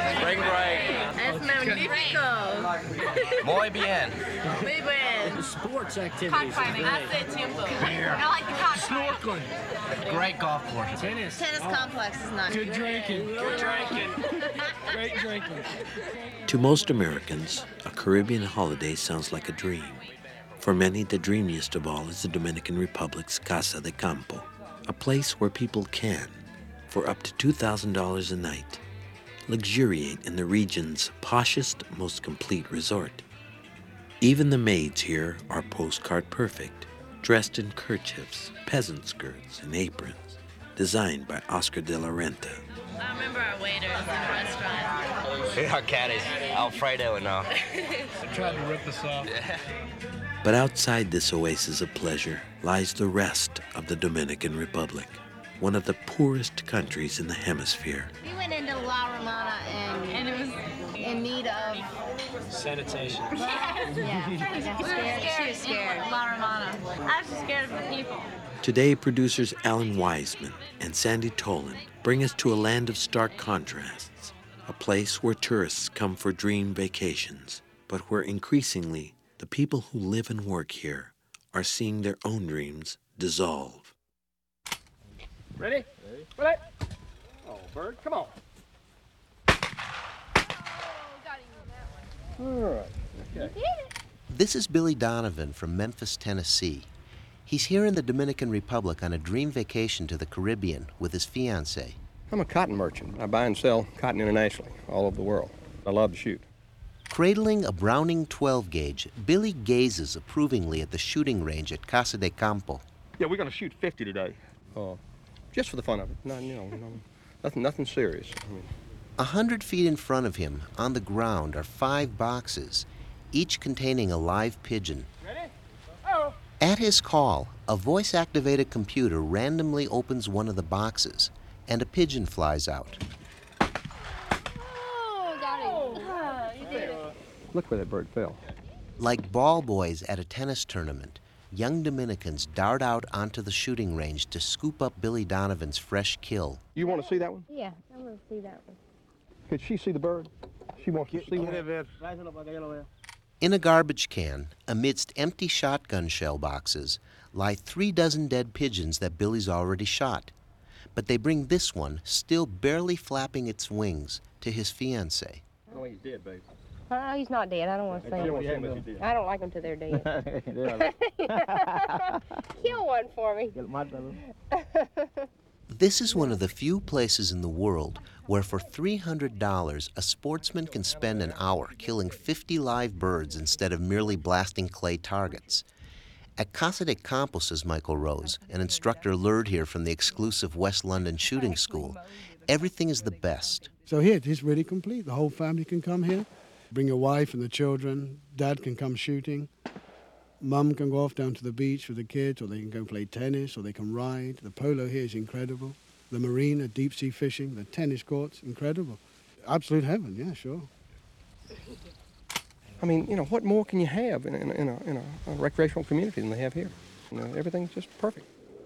Spring break. Es magnífico. Muy bien. Muy bien. Sports activities. Cockfighting. Hace tiempo. I like the cockfighting. Snorkeling. Great golf course. Tennis. Tennis complex is not Good drinking. Good drinking. Great drinking. To most Americans, a Caribbean holiday sounds like a dream. For many, the dreamiest of all is the Dominican Republic's Casa de Campo, a place where people can, for up to $2,000 a night, luxuriate in the region's poshest, most complete resort. Even the maids here are postcard perfect, dressed in kerchiefs, peasant skirts, and aprons, designed by Oscar de la Renta. I remember our waiters in the restaurant. Our caddies, Alfredo and all. They tried to rip us off. But outside this oasis of pleasure lies the rest of the Dominican Republic, one of the poorest countries in the hemisphere. We went into La Romana and it was in need of... Sanitation. Yeah. She was scared. La Romana. I was scared of the people. Today, producers Alan Wiseman and Sandy Tolan bring us to a land of stark contrasts, a place where tourists come for dream vacations, but where increasingly the people who live and work here are seeing their own dreams dissolve. Ready? Ready? Oh, Bird, come on. All right. Okay. This is Billy Donovan from Memphis, Tennessee. He's here in the Dominican Republic on a dream vacation to the Caribbean with his fiancée. I'm a cotton merchant. I buy and sell cotton internationally, all over the world. I love to shoot. Cradling a Browning 12 gauge, Billy gazes approvingly at the shooting range at Casa de Campo. Yeah, we're going to shoot 50 today, just for the fun of it. Nothing serious. 100 feet in front of him, on the ground, are 5 boxes, each containing a live pigeon. Ready? Oh. At his call, a voice-activated computer randomly opens one of the boxes, and a pigeon flies out. Oh, got it. Oh, you did it. Look where that bird fell. Like ball boys at a tennis tournament, young Dominicans dart out onto the shooting range to scoop up Billy Donovan's fresh kill. You want to see that one? Yeah, I'm going to see that one. Could she see the bird? She wants to see one. In a garbage can, amidst empty shotgun shell boxes, lie 3 dozen dead pigeons that Billy's already shot. But they bring this one, still barely flapping its wings, to his fiancée. Oh, he's dead, babe. He's not dead. I don't want to say him. I don't like them till they're dead. Kill one for me. This is one of the few places in the world where for $300 a sportsman can spend an hour killing 50 live birds instead of merely blasting clay targets. At Casa de Campo, says Michael Rose, an instructor lured here from the exclusive West London shooting school, everything is the best. So here, it's really complete. The whole family can come here. Bring your wife and the children. Dad can come shooting. Mum can go off down to the beach with the kids, or they can go play tennis, or they can ride. The polo here is incredible. The marina, deep sea fishing, the tennis courts, incredible. Absolute heaven, yeah, sure. I mean, what more can you have in a recreational community than they have here? Everything's just perfect.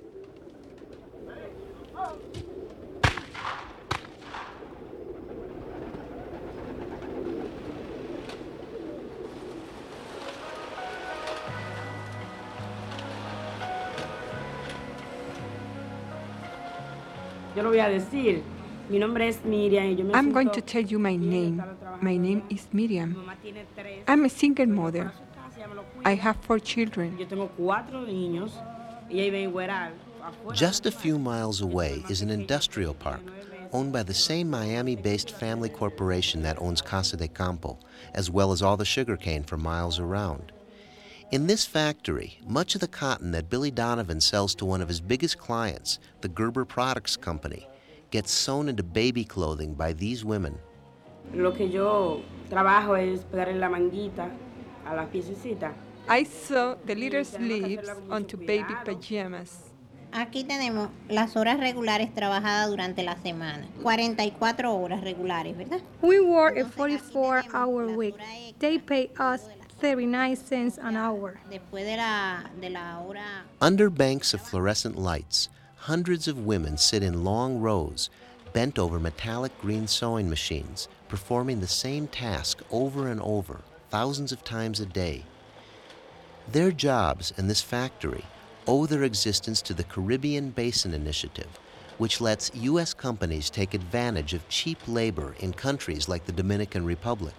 Yo lo voy a decir. Mi nombre es Miriam y yo me I'm going siento to tell you my name. estar trabajando My name con is Miriam. Mi mamá tiene 3. I'm a single mother. Para su casa, ella me lo cuida. I have 4 children. Yo tengo 4 niños y ella vive en Hueral. afuera Just de a few miles away is an industrial park owned by the same Miami-based family corporation that owns Casa de Campo, as well as all the sugarcane for miles around. In this factory, much of the cotton that Billy Donovan sells to one of his biggest clients, the Gerber Products Company, gets sewn into baby clothing by these women. Lo que yo trabajo es pegarle la manguita a las piececitas. I sew the little sleeves onto baby pajamas. Aquí tenemos las horas regulares trabajadas durante la semana. 44 horas regulares, ¿verdad? We work a 44-hour week. They pay us 39 cents an hour. Después de la hora... Under banks of fluorescent lights, hundreds of women sit in long rows, bent over metallic green sewing machines, performing the same task over and over, thousands of times a day. Their jobs in this factory owe their existence to the Caribbean Basin Initiative, which lets U.S. companies take advantage of cheap labor in countries like the Dominican Republic.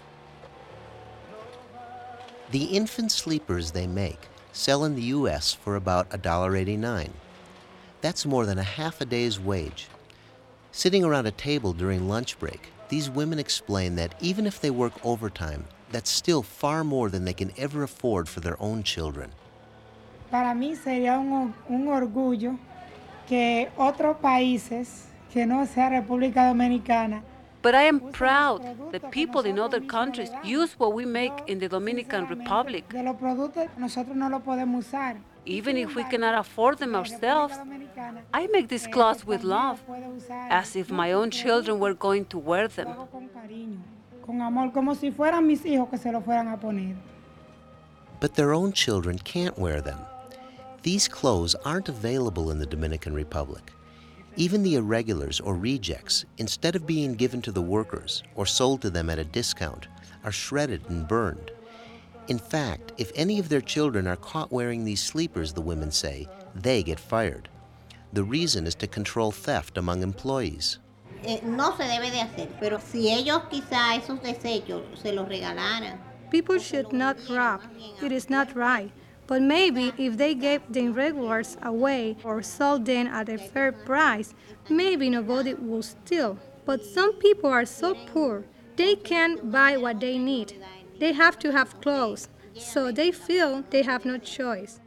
The infant sleepers they make sell in the U.S. for about $1.89. That's more than a half a day's wage. Sitting around a table during lunch break, these women explain that even if they work overtime, that's still far more than they can ever afford for their own children. Para mí sería un orgullo que otros países que no sea República Dominicana. But I am proud that people in other countries use what we make in the Dominican Republic. De los productos nosotros no lo podemos usar. Even if we cannot afford them ourselves, I make these clothes with love, as if my own children were going to wear them. Con amor, como si fueran mis hijos que se lo fueran a poner. But their own children can't wear them. These clothes aren't available in the Dominican Republic. Even the irregulars or rejects, instead of being given to the workers or sold to them at a discount, are shredded and burned. In fact, if any of their children are caught wearing these sleepers, the women say, they get fired. The reason is to control theft among employees. No se debe de hacer, pero si ellos quizá esos desechos se los regalaran. People should not rob. It is not right. But maybe if they gave the irregulars away or sold them at a fair price, maybe nobody would steal. But some people are so poor, they can't buy what they need. They have to have clothes, so they feel they have no choice.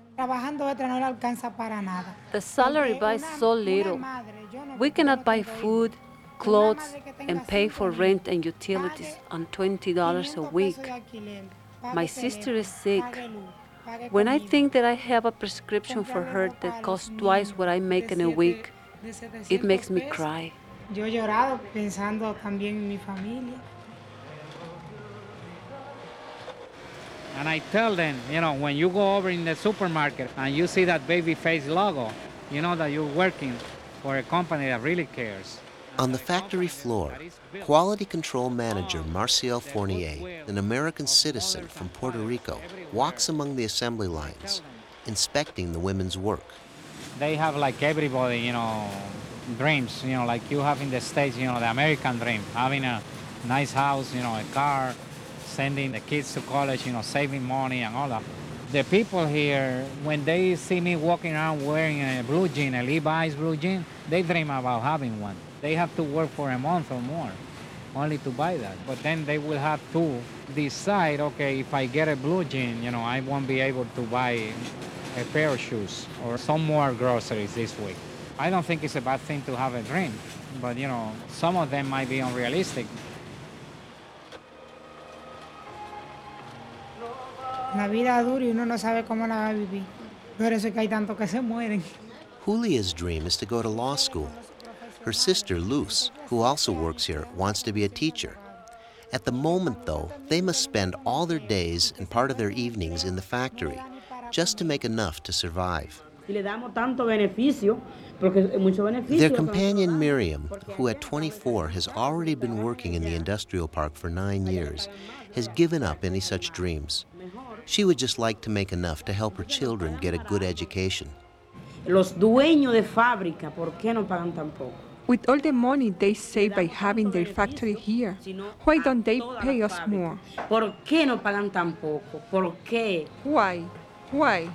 The salary buys so little. We cannot buy food, clothes, and pay for rent and utilities on $20 a week. My sister is sick. When I think that I have a prescription for her that costs twice what I make in a week, it makes me cry. Yo he llorado pensando también en mi familia. And I tell them, when you go over in the supermarket and you see that baby face logo, you know that you're working for a company that really cares. On the factory floor, quality control manager Marcial Fournier, an American citizen from Puerto Rico, walks among the assembly lines, inspecting the women's work. They have like everybody, dreams, like you have in the States, the American dream, having a nice house, a car, sending the kids to college, saving money and all that. The people here, when they see me walking around wearing a blue jean, a Levi's blue jean, they dream about having one. They have to work for a month or more only to buy that. But then they will have to decide, okay, if I get a blue jean, I won't be able to buy a pair of shoes or some more groceries this week. I don't think it's a bad thing to have a dream, but, some of them might be unrealistic. La vida dura y uno no sabe cómo la va a vivir. Por eso es que hay tantos que se mueren. Julia's dream is to go to law school. Her sister, Luz, who also works here, wants to be a teacher. At the moment, though, they must spend all their days and part of their evenings in the factory just to make enough to survive. Their companion, Miriam, who at 24 has already been working in the industrial park for 9 years, has given up any such dreams. She would just like to make enough to help her children get a good education. Los dueños de fábrica, ¿por qué no pagan tan poco? With all the money they save by having their factory here, why don't they pay us more? ¿Por qué no pagan tan poco? ¿Por qué? Why? Why?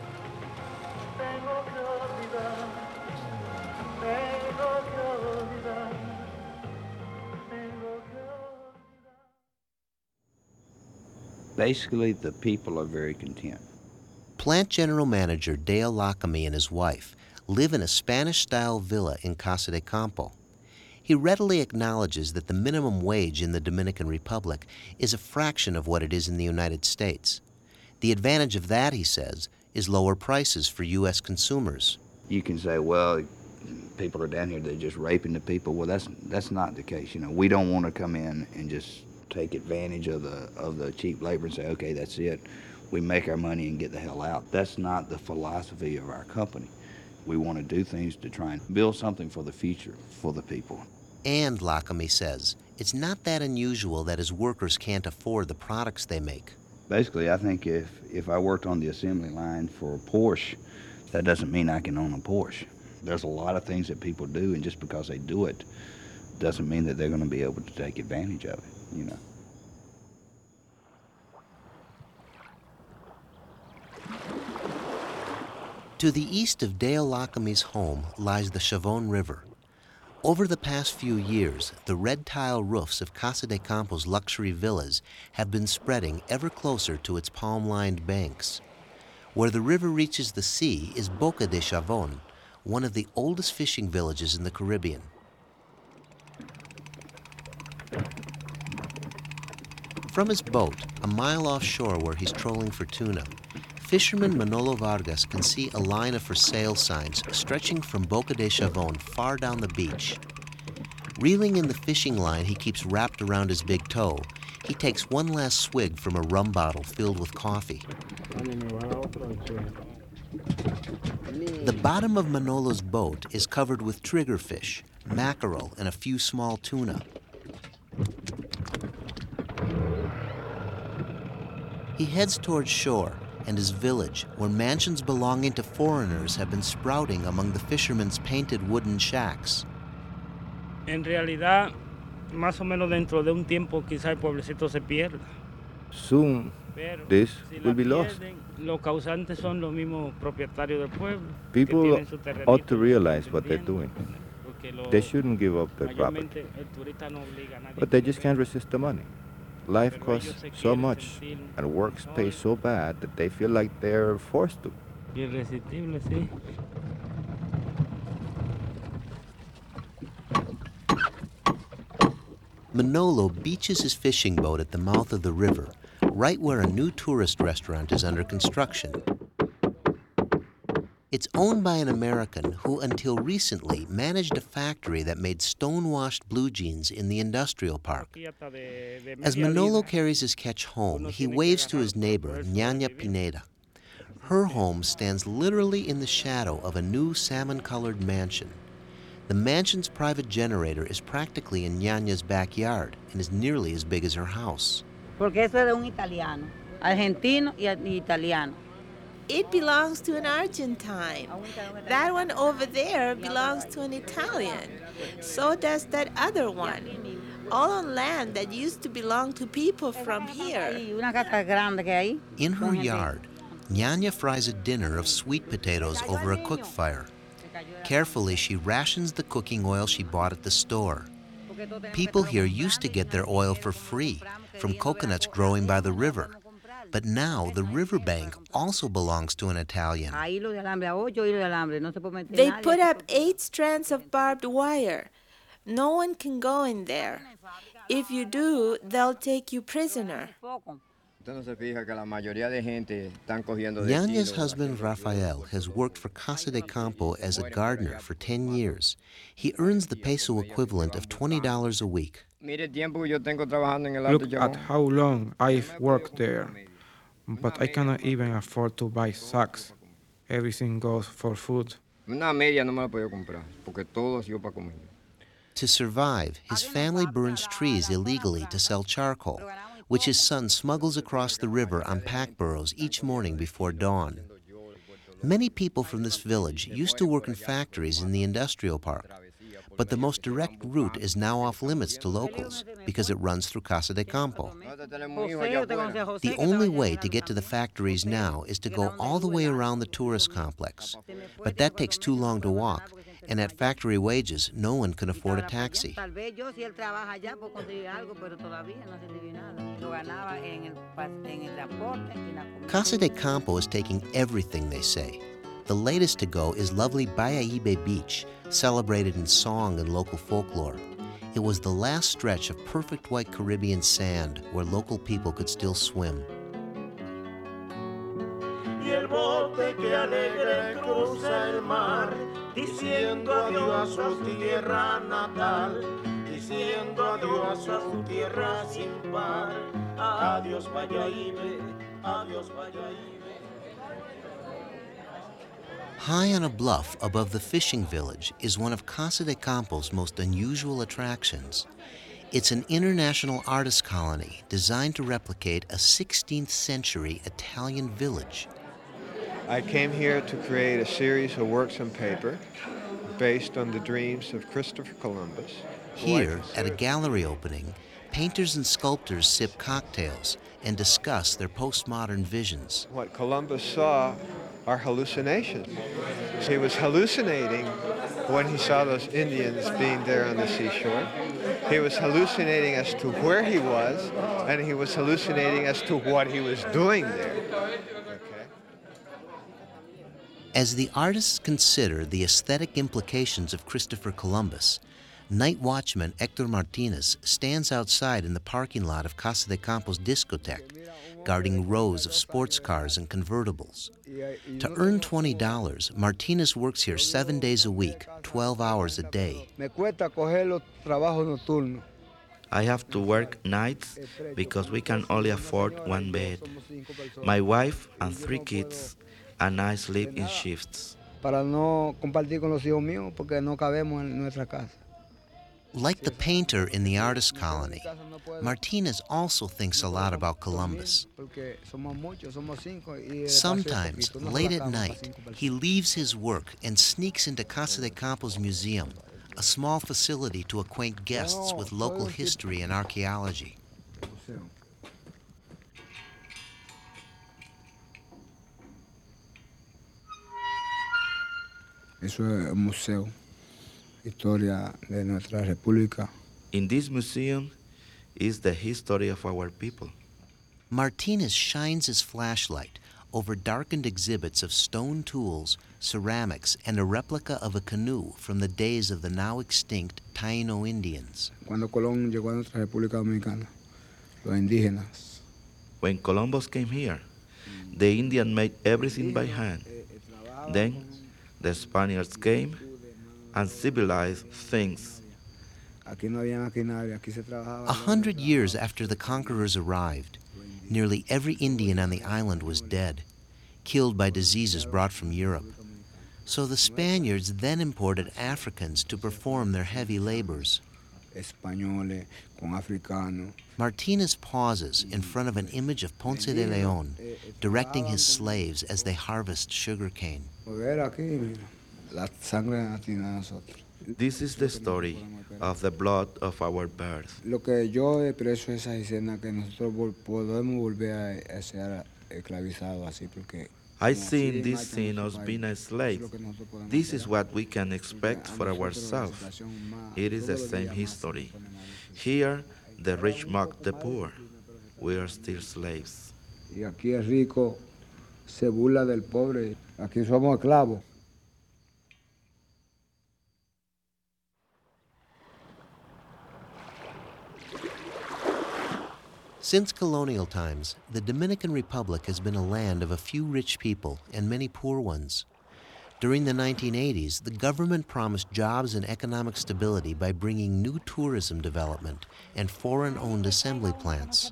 Basically, the people are very content. Plant General Manager Dale Lockamy and his wife live in a Spanish-style villa in Casa de Campo. He readily acknowledges that the minimum wage in the Dominican Republic is a fraction of what it is in the United States. The advantage of that, he says, is lower prices for U.S. consumers. You can say, well, people are down here, they're just raping the people. Well, that's not the case. We don't want to come in and just take advantage of the cheap labor and say, okay, that's it. We make our money and get the hell out. That's not the philosophy of our company. We want to do things to try and build something for the future for the people. And, Lockamy says, it's not that unusual that his workers can't afford the products they make. Basically, I think if I worked on the assembly line for a Porsche, that doesn't mean I can own a Porsche. There's a lot of things that people do, and just because they do it doesn't mean that they're going to be able to take advantage of it, you know. To the east of Dale Lockamy's home lies the Chavon River. Over the past few years, the red tile roofs of Casa de Campo's luxury villas have been spreading ever closer to its palm-lined banks. Where the river reaches the sea is Boca de Chavon, one of the oldest fishing villages in the Caribbean. From his boat, a mile offshore where he's trolling for tuna, fisherman Manolo Vargas can see a line of for sale signs stretching from Boca de Chavon far down the beach. Reeling in the fishing line he keeps wrapped around his big toe, he takes one last swig from a rum bottle filled with coffee. The bottom of Manolo's boat is covered with triggerfish, mackerel, and a few small tuna. He heads towards shore and his village, where mansions belonging to foreigners have been sprouting among the fishermen's painted wooden shacks. En realidad, más o menos dentro de un tiempo quizá el pueblecito se pierda. Soon, this will be lost. Los causantes son los mismos propietarios del pueblo. People ought to realize what they're doing. They shouldn't give up their property. But they just can't resist the money. Life costs so much, and work pays so bad that they feel like they're forced to. Irresistible, sí. Manolo beaches his fishing boat at the mouth of the river, right where a new tourist restaurant is under construction. It's owned by an American who, until recently, managed a factory that made stone-washed blue jeans in the industrial park. As Manolo carries his catch home, he waves to his neighbor, Ñaña Pineda. Her home stands literally in the shadow of a new salmon-colored mansion. The mansion's private generator is practically in Ñaña's backyard and is nearly as big as her house. Porque eso es de un italiano, argentino y italiano. It belongs to an Argentine. That one over there belongs to an Italian. So does that other one. All on land that used to belong to people from here. In her yard, Ñaña fries a dinner of sweet potatoes over a cook fire. Carefully, she rations the cooking oil she bought at the store. People here used to get their oil for free from coconuts growing by the river. But now the riverbank also belongs to an Italian. They put up 8 strands of barbed wire. No one can go in there. If you do, they'll take you prisoner. Ñaña's husband Rafael has worked for Casa de Campo as a gardener for 10 years. He earns the peso equivalent of $20 a week. Look at how long I've worked there. But I cannot even afford to buy socks. Everything goes for food. To survive, his family burns trees illegally to sell charcoal, which his son smuggles across the river on pack burros each morning before dawn. Many people from this village used to work in factories in the industrial park, but the most direct route is now off limits to locals because it runs through Casa de Campo. The only way to get to the factories now is to go all the way around the tourist complex, but that takes too long to walk, and at factory wages, no one can afford a taxi. Casa de Campo is taking everything, they say. The latest to go is lovely Bayaibe Beach, celebrated in song and local folklore. It was the last stretch of perfect white Caribbean sand where local people could still swim. Y el bote que alegre cruza el mar, diciendo adiós a su tierra natal, diciendo adiós a su tierra sin par. Adiós Bayaibe, adiós Bayaibe. High on a bluff above the fishing village is one of Casa de Campo's most unusual attractions. It's an international artist colony designed to replicate a 16th century Italian village. I came here to create a series of works on paper based on the dreams of Christopher Columbus. Here, at a gallery opening, painters and sculptors sip cocktails and discuss their postmodern visions. What Columbus saw are hallucinations. He was hallucinating when he saw those Indians being there on the seashore. He was hallucinating as to where he was, and he was hallucinating as to what he was doing there. As the artists consider the aesthetic implications of Christopher Columbus, night watchman Hector Martinez stands outside in the parking lot of Casa de Campo's discotheque, guarding rows of sports cars and convertibles. To earn $20, Martinez works here 7 days a week, 12 hours a day. I have to work nights because we can only afford one bed. My wife and 3 kids and I sleep in shifts. Like the painter in the artist colony, Martinez also thinks a lot about Columbus. Sometimes, late at night, he leaves his work and sneaks into Casa de Campo's museum, a small facility to acquaint guests with local history and archaeology. Eso es un museo. Historia de nuestra república. In this museum is the history of our people. Martinez shines his flashlight over darkened exhibits of stone tools, ceramics, and a replica of a canoe from the days of the now extinct Taino Indians. Cuando Colón llegó a nuestra República Dominicana, los indígenas. When Columbus came here, the Indian made everything by hand. Then the Spaniards came and civilized things. 100 years after the conquerors arrived, nearly every Indian on the island was dead, killed by diseases brought from Europe. So the Spaniards then imported Africans to perform their heavy labors. Martinez pauses in front of an image of Ponce de León, directing his slaves as they harvest sugarcane. This is the story of the blood of our birth. I see in this scene us being a slave. This is what we can expect for ourselves. It is the same history. Here, the rich mock the poor. We are still slaves. Y aquí el rico se burla del pobre. Aquí somos esclavos. Since colonial times, the Dominican Republic has been a land of a few rich people and many poor ones. During the 1980s, the government promised jobs and economic stability by bringing new tourism development and foreign-owned assembly plants.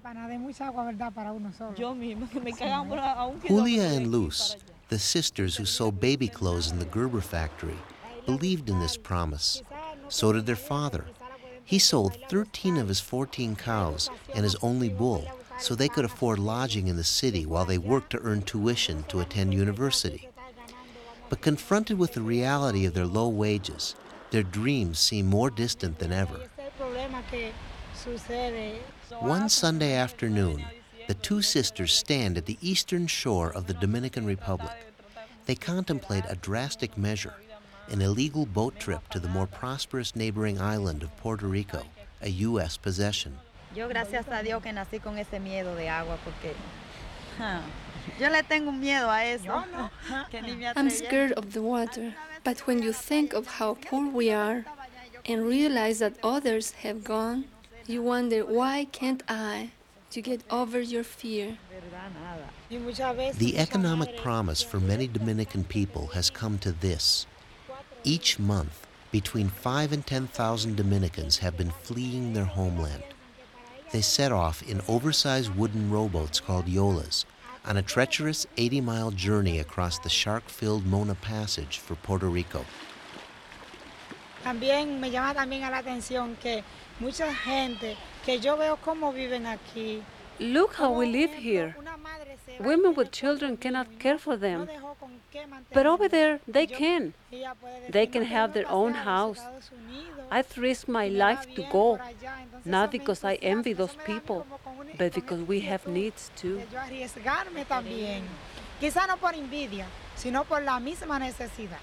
Julia and Luz, the sisters who sew baby clothes in the Gerber factory, believed in this promise. So did their father. He sold 13 of his 14 cows and his only bull so they could afford lodging in the city while they worked to earn tuition to attend university. But confronted with the reality of their low wages, their dreams seem more distant than ever. One Sunday afternoon, the two sisters stand at the eastern shore of the Dominican Republic. They contemplate a drastic measure, an illegal boat trip to the more prosperous neighboring island of Puerto Rico, a U.S. possession. Yo gracias a Dios que nací con ese miedo de agua porque yo le tengo miedo a eso. I'm scared of the water, but when you think of how poor we are and realize that others have gone, you wonder, why can't I? To get over your fear. The economic promise for many Dominican people has come to this. Each month, between 5,000 and 10,000 Dominicans have been fleeing their homeland. They set off in oversized wooden rowboats called yolas, on a treacherous 80-mile journey across the shark-filled Mona Passage for Puerto Rico. También me llama también a la atención que mucha gente que yo veo cómo viven aquí. Look how we live here. Women with children cannot care for them. But over there, they can. They can have their own house. I'd risk my life to go, not because I envy those people, but because we have needs too. Yo arriesgarme también. Quizá no por envidia, sino por la misma necesidad.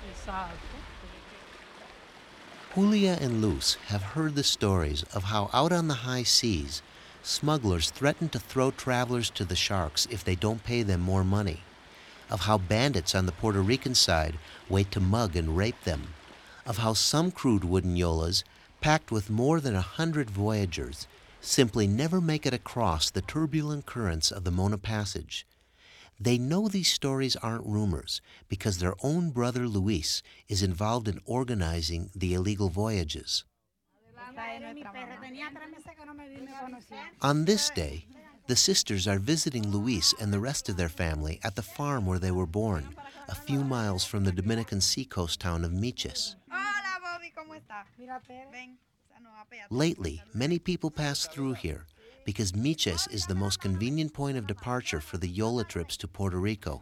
Julia and Luz have heard the stories of how out on the high seas, smugglers threaten to throw travelers to the sharks if they don't pay them more money, of how bandits on the Puerto Rican side wait to mug and rape them, of how some crude wooden yolas, packed with more than 100 voyagers, simply never make it across the turbulent currents of the Mona Passage. They know these stories aren't rumors because their own brother Luis is involved in organizing the illegal voyages. On this day, the sisters are visiting Luis and the rest of their family at the farm where they were born, a few miles from the Dominican seacoast town of Miches. Lately, many people pass through here because Miches is the most convenient point of departure for the Yola trips to Puerto Rico.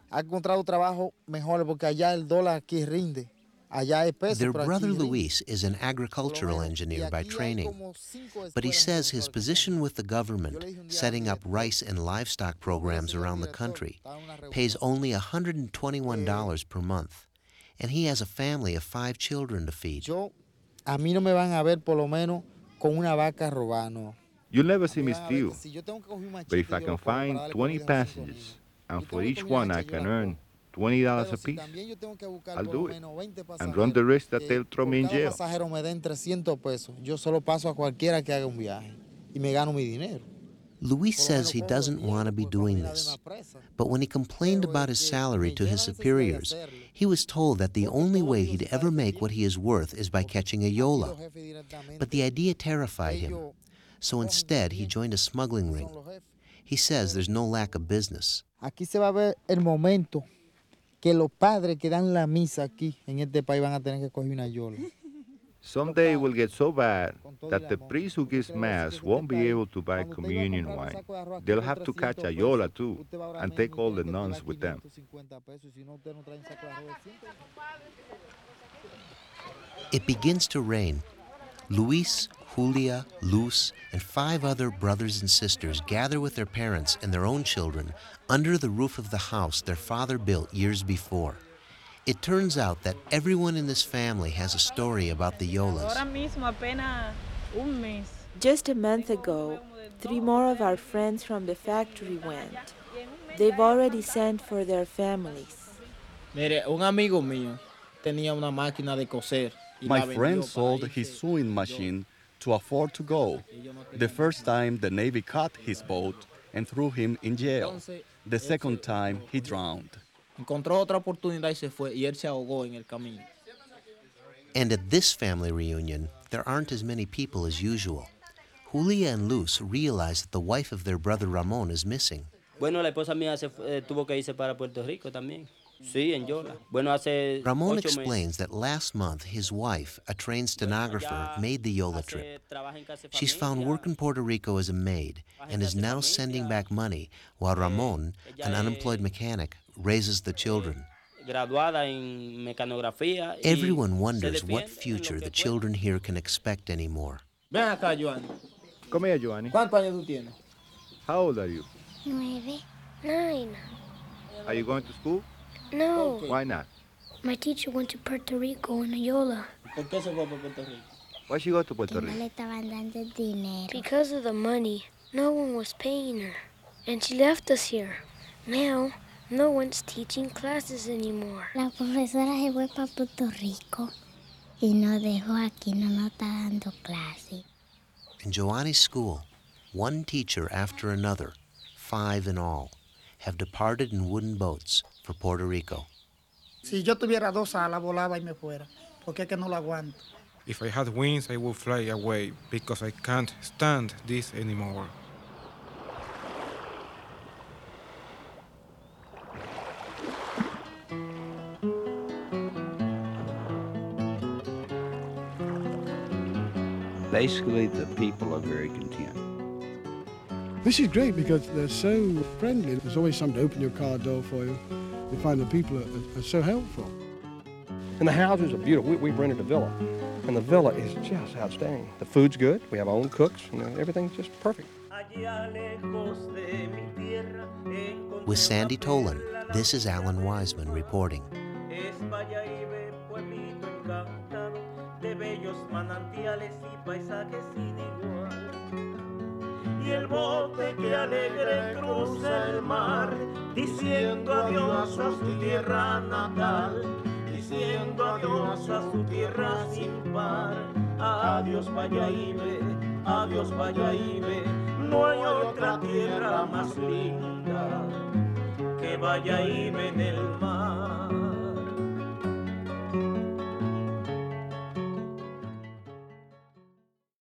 Their brother Luis is an agricultural engineer by training, but he says his position with the government, setting up rice and livestock programs around the country, pays only $121 per month, and he has a family of 5 children to feed. You'll never see me steal. But if I can find 20 passengers, and for each one I can earn $20 apiece, I'll do it, and run the risk that they'll throw me in jail. Luis says he doesn't want to be doing this, but when he complained about his salary to his superiors, he was told that the only way he'd ever make what he is worth is by catching a Yola. But the idea terrified him, so instead he joined a smuggling ring. He says there's no lack of business. Aquí se va a ver el momento que los padres que dan la misa aquí en este país van a tener que coger una yola. Someday it will get so bad that the priest who gives mass won't be able to buy communion wine. They'll have to catch a yola too and take all the nuns with them. It begins to rain. Luis, Julia, Luz, and 5 other brothers and sisters gather with their parents and their own children under the roof of the house their father built years before. It turns out that everyone in this family has a story about the Yolas. Just a month ago, 3 more of our friends from the factory went. They've already sent for their families. Mire, un amigo mío tenía una máquina de coser. My friend sold his sewing machine to afford to go. The first time, the Navy caught his boat and threw him in jail. The second time, he drowned. Encontró otra oportunidad y se fue, y él se ahogó en el camino. And at this family reunion, there aren't as many people as usual. Julia and Luz realize that the wife of their brother Ramon is missing. Bueno, la esposa mía tuvo que irse para Puerto Rico también. Sí, en Yola. Bueno, hace Ramon explains that last month his wife, a trained stenographer, made the Yola trip. She's found work in Puerto Rico as a maid and is now sending back money while Ramon, an unemployed mechanic, raises the children. Everyone wonders what future the children here can expect anymore. Ven acá, Joanny. Come here, Joanny. ¿Cuántos años tú tienes? How old are you? 9. 9. Are you going to school? No. Why not? My teacher went to Puerto Rico in a Yola. ¿Por qué se fue para Puerto Rico? Why she go to Puerto Rico? No le estaban dando dinero. Because of the money. No one was paying her. And she left us here. Now, no one's teaching classes anymore. La profesora se fue para Puerto Rico y nos dejó aquí, no nos está dando clase. In Joanny's school, one teacher after another, 5 in all, have departed in wooden boats for Puerto Rico. Si yo tuviera 2 alas, volaba y me fuera, porque es que no lo aguanto. If I had wings, I would fly away because I can't stand this anymore. Basically, the people are very content. This is great because they're so friendly. There's always something to open your car door for you. You find the people are so helpful. And the houses are beautiful. We rented a villa, and the villa is just outstanding. The food's good. We have our own cooks, and everything's just perfect. With Sandy Tolan, this is Alan Wiseman reporting. Y el bote que alegre cruza el mar, diciendo adiós a su tierra natal, diciendo adiós a su tierra sin par. Adiós Valladolid, adiós Valladolid, no hay otra tierra más linda que Valladolid en el mar.